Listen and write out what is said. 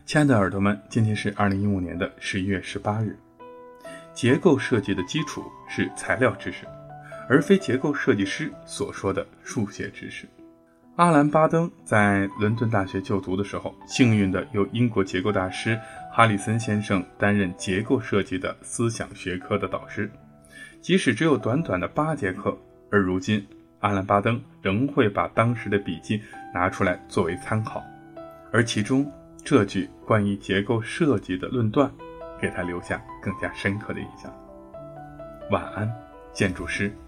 亲爱的耳朵们，今天是2015年的11月18日。结构设计的基础是材料知识，而非结构设计师所说的数学知识。阿兰·巴登在伦敦大学就读的时候，幸运地由英国结构大师哈里森先生担任结构设计的思想学科的导师。即使只有短短的8节课，而如今阿兰·巴登仍会把当时的笔记拿出来作为参考，而其中这句关于结构设计的论断给他留下更加深刻的印象。晚安，建筑师。